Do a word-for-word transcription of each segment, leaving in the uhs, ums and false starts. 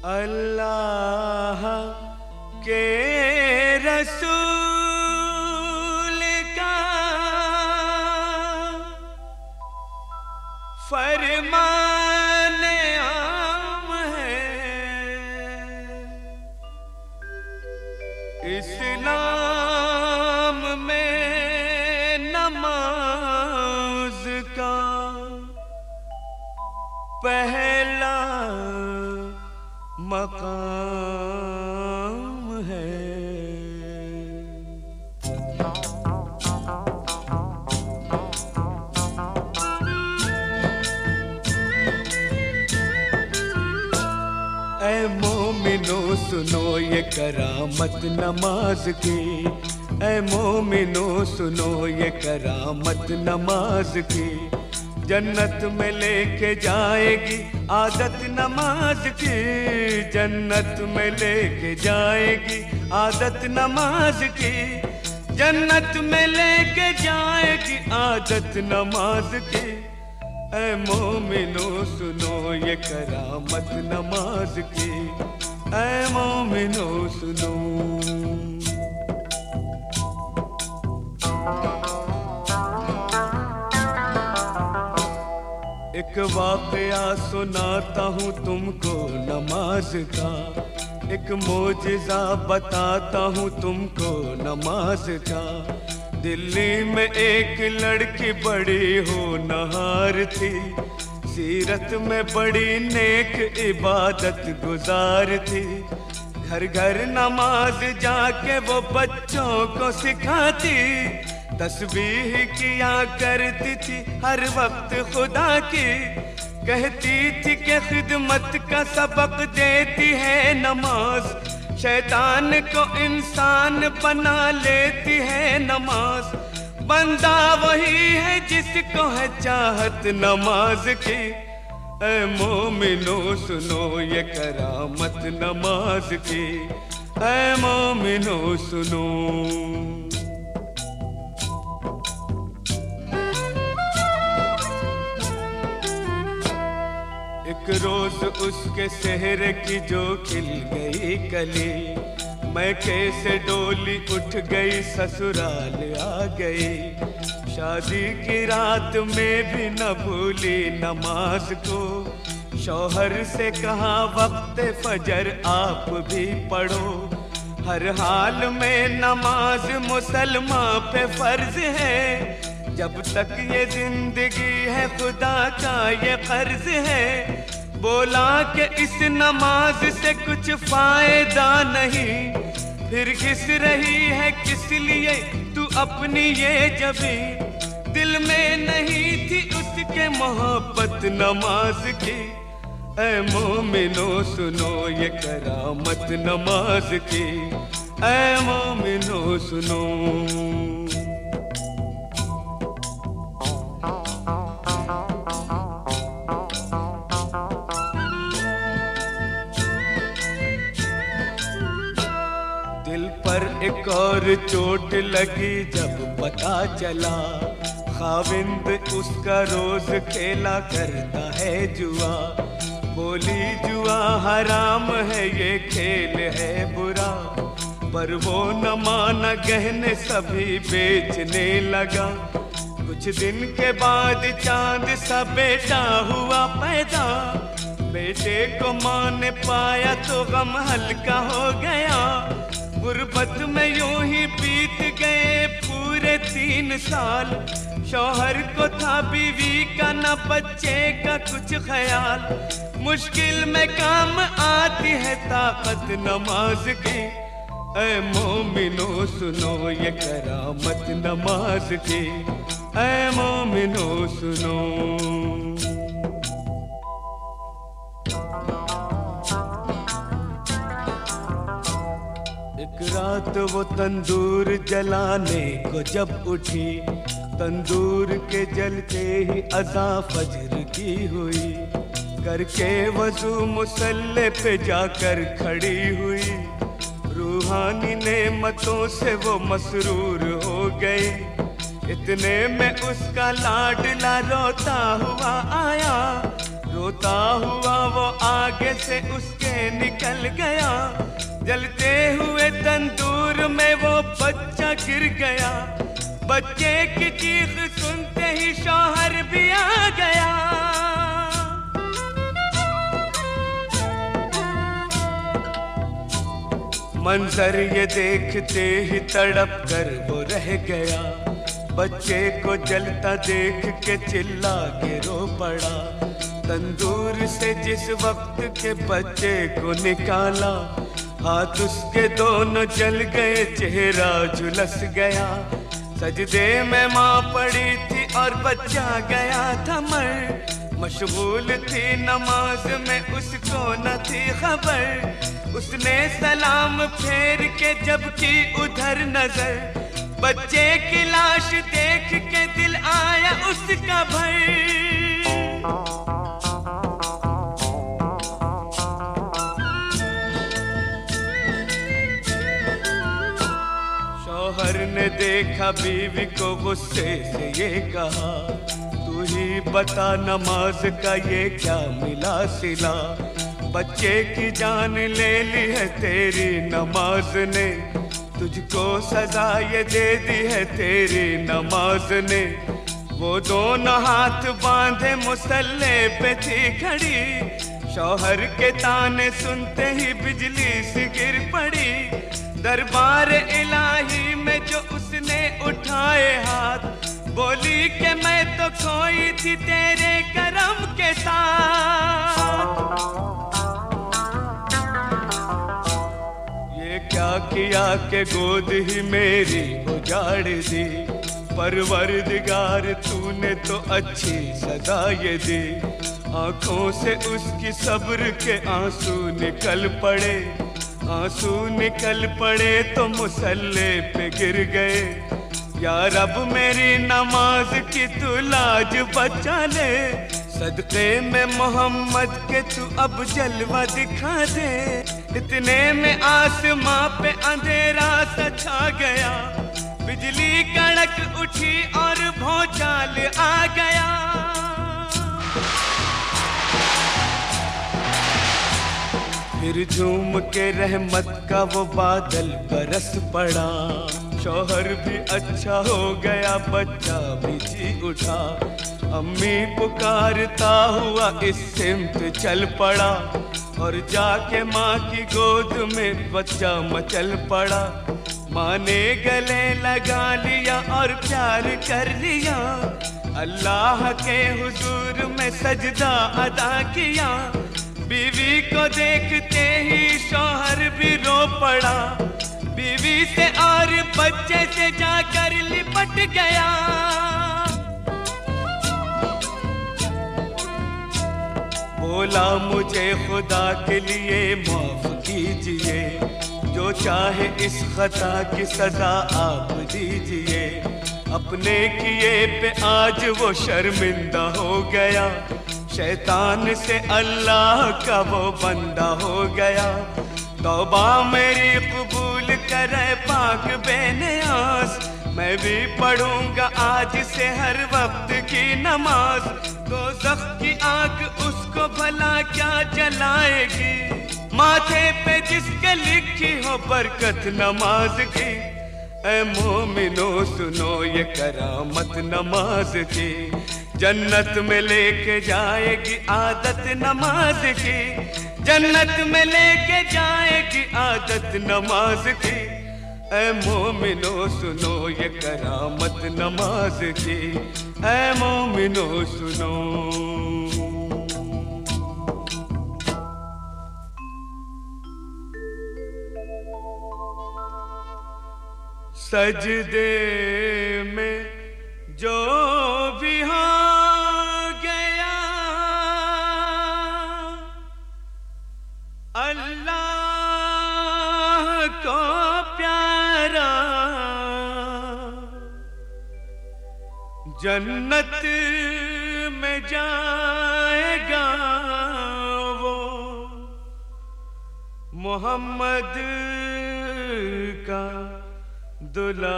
अल्लाह के रसूल का फरमान आम है, इस्लाम में नमाज का पहला मकाम है। ऐ मोमिनो सुनो ये करामत नमाज की, ऐ मोमिनो सुनो ये करामत नमाज की। जन्नत में लेके जाएगी आदत नमाज की, जन्नत में लेके जाएगी आदत नमाज की, जन्नत में लेके जाएगी आदत नमाज की। ऐ मोमिनो सुनो ये करामत नमाज की, ऐ मोमिनो सुनो। एक वाक़या सुनाता हूँ तुमको नमाज का, एक मौजिज़ा बताता हूँ तुमको नमाज का। दिल्ली में एक लड़की बड़ी होनहार थी, सीरत में बड़ी नेक इबादत गुजार थी। घर घर नमाज जाके वो बच्चों को सिखाती, तस्बीह किया करती थी हर वक्त खुदा की। कहती थी कि खिदमत का सबक देती है नमाज, शैतान को इंसान बना लेती है नमाज। बंदा वही है जिसको है चाहत नमाज की। ऐ मोमिनो सुनो ये करामत नमाज की, ऐ मोमिनो सुनो। एक रोज उसके सेहरे की जो खिल गई कली, मैं कैसे डोली उठ गई ससुराल आ गई। शादी की रात में भी न भूली नमाज को, शौहर से कहा वक्त फजर आप भी पढ़ो। हर हाल में नमाज मुसलमान पे फर्ज है, जब तक ये जिंदगी है खुदा का ये कर्ज है। बोला कि इस नमाज से कुछ फायदा नहीं, फिर घिस रही है किस लिए तू अपनी ये जबी। दिल में नहीं थी उसके मोहब्बत नमाज की। ऐ मोमिनो सुनो ये करामत नमाज की, ऐ मोमिनो सुनो। दिल पर एक और चोट लगी जब पता चला, खाविंद उसका रोज खेला करता है जुआ। बोली जुआ हराम है ये खेल है बुरा, पर वो न माना गहने सभी बेचने लगा। कुछ दिन के बाद चांद सा बेटा हुआ पैदा, बेटे को माँ ने पाया तो गम हल्का हो गया। गुर्बत में यूं ही बीत गए पूरे तीन साल, शौहर को था बीवी का न बच्चे का कुछ ख्याल। मुश्किल में काम आती है ताकत नमाज की। ऐ मोमिनो सुनो ये करामत नमाज की, ऐ मोमिनो सुनो। एक रात वो तंदूर जलाने को जब उठी, तंदूर के जलते ही अज़ा फजर की हुई। करके वज़ू मुसल्ले पे जाकर खड़ी हुई, रूहानी नेमतों से वो मसरूर हो गई। इतने में उसका लाडला रोता हुआ आया, रोता हुआ वो आगे से उसके निकल गया, जलते हुए तंदूर में वो बच्चा गिर गया। बच्चे की चीख सुनते ही शौहर भी आ गया। मंजर ये देखते ही तड़प कर वो रह गया। बच्चे को जलता देख के चिल्ला के रो पड़ा। तंदूर से जिस वक्त के बच्चे को निकाला, हाथ उसके दोनों जल गए, चेहरा झुलस गया। सजदे में माँ पड़ी थी और बच्चा गया था मर। मशगूल थी नमाज में, उसको न थी खबर। उसने सलाम फेर के जब की उधर नजर, बच्चे की लाश देख के दिल आया उसका भर। शौहर ने देखा बीवी को, गुस्से से ये कहा, तू ही बता नमाज का ये क्या मिला सिला। बच्चे की जान ले ली है तेरी नमाज ने, तुझको सजा ये दे दी है तेरी नमाज ने। वो दोनों हाथ बांधे मुसल्ले पे थी खड़ी, शौहर के ताने सुनते ही बिजली सी गिर पड़ी। दरबार इलाही में जो उसने उठाए हाथ, बोली कि मैं तो खोई थी तेरे करम के साथ। ये क्या किया कि गोद ही मेरी उजाड़ दी, परवरदिगार तूने तो अच्छी सजा ये दी। आंखों से उसकी सब्र के आंसू निकल पड़े, आंसू निकल पड़े तो मुसल्ले पे गिर गए। या रब मेरी नमाज की तू लाज बचा ले, सदक़े में मोहम्मद के तू अब जलवा दिखा दे। इतने में आसमां पे अंधेरा सा छा गया, बिजली कड़क उठी और भौचाल आ गया। फिर झूम के रहमत का वो बादल बरस पड़ा। शौहर भी अच्छा हो गया, बच्चा भी जी उठा। अम्मी पुकारता हुआ इस सिमत चल पड़ा, और जाके माँ की गोद में बच्चा मचल पड़ा। माँ ने गले लगा लिया और प्यार कर लिया, अल्लाह के हुजूर में सजदा अदा किया। बीवी को देखते ही शौहर भी रो पड़ा, बीवी से और बच्चे से जाकर लिपट गया। बोला मुझे खुदा के लिए माफ कीजिए, जो चाहे इस खता की सजा आप दीजिए। अपने किए पे आज वो शर्मिंदा हो गया, शैतान से अल्लाह का वो बंदा हो गया। तौबा मेरी कबूल करे पाक बेनियाज, मैं भी पढ़ूंगा आज से हर वक्त की नमाज। दोज़ख की आग उसको भला क्या जलाएगी, माथे पे जिसके लिखी हो बरकत नमाज की। ऐ मोमिनो सुनो ये करामत नमाज की, जन्नत में लेके जाएगी आदत नमाज की। जन्नत में लेके जाएगी आदत नमाज की। ऐ मोमिनो सुनो ये करामत नमाज की, ऐ मोमिनो सुनो। सजदे में जो भी हो गया, अल्लाह को प्यारा, जन्नत में जाएगा वो, मोहम्मद का दुलारा।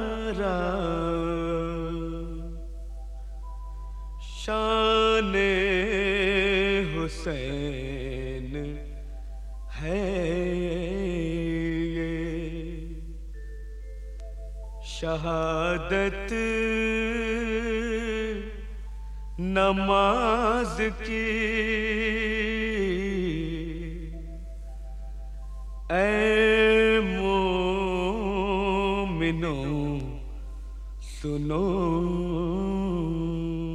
शान हुसैन है ये। शहादत नमाज की ऐ मोमिनो सुनो।